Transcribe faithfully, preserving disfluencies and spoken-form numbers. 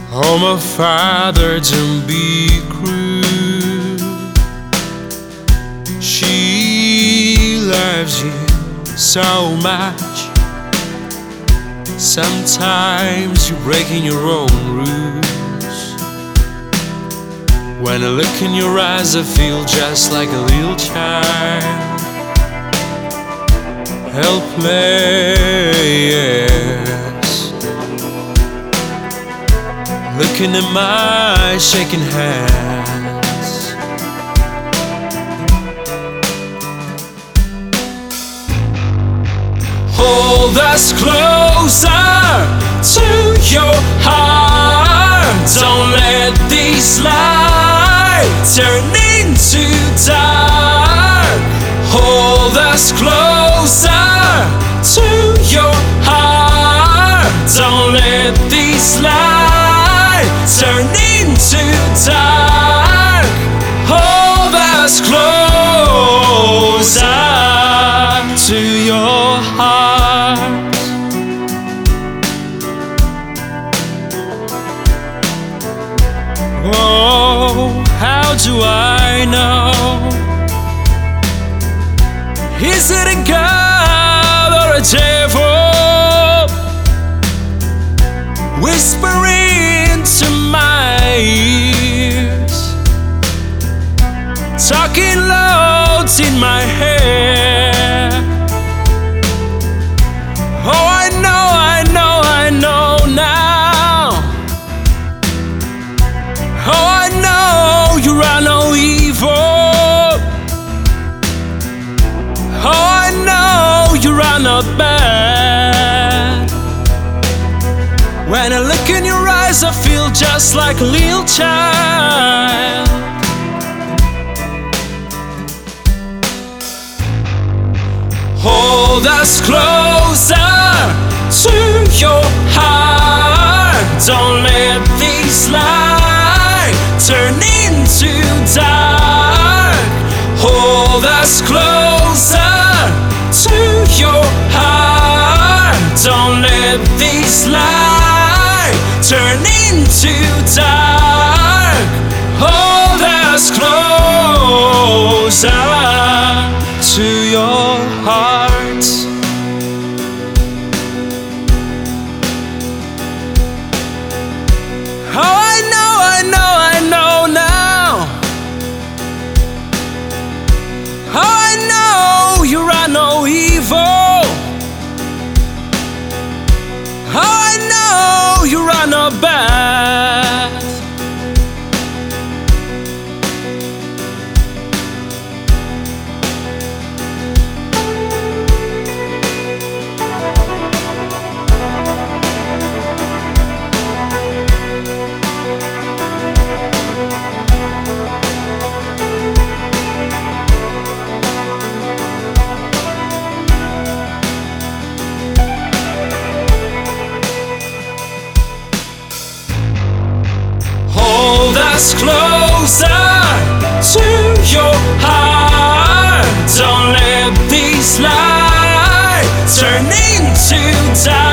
Oh, my Father, don't be cruel. She loves you so much. Sometimes you're breaking your own rules. When I look in your eyes, I feel just like a little child, helpless, looking at my shaking hands. Hold us closer to your heart. Don't let these lights turn into dark. Hold us closer to your heart. Don't let these lights turn into dark. Hold us closer to your heart. Oh, how do I know? Is it a God or a devil whispering to my ears, talking loud in my head? Oh, I know, I know, I know now. Oh, I know you are no evil. Oh, I know you are not bad. When I look in your eyes, I feel just like a little child. Hold us closer to your heart. Don't let these lights turn into dark. Hold us closer to your heart. Don't let these lights turn into dark. Hold us closer to your heart. Oh, I know, I know, I know now. Oh, I know you are no evil. Oh, I know you are not bad. Hold us closer to your heart. Don't let these lights turn into dark.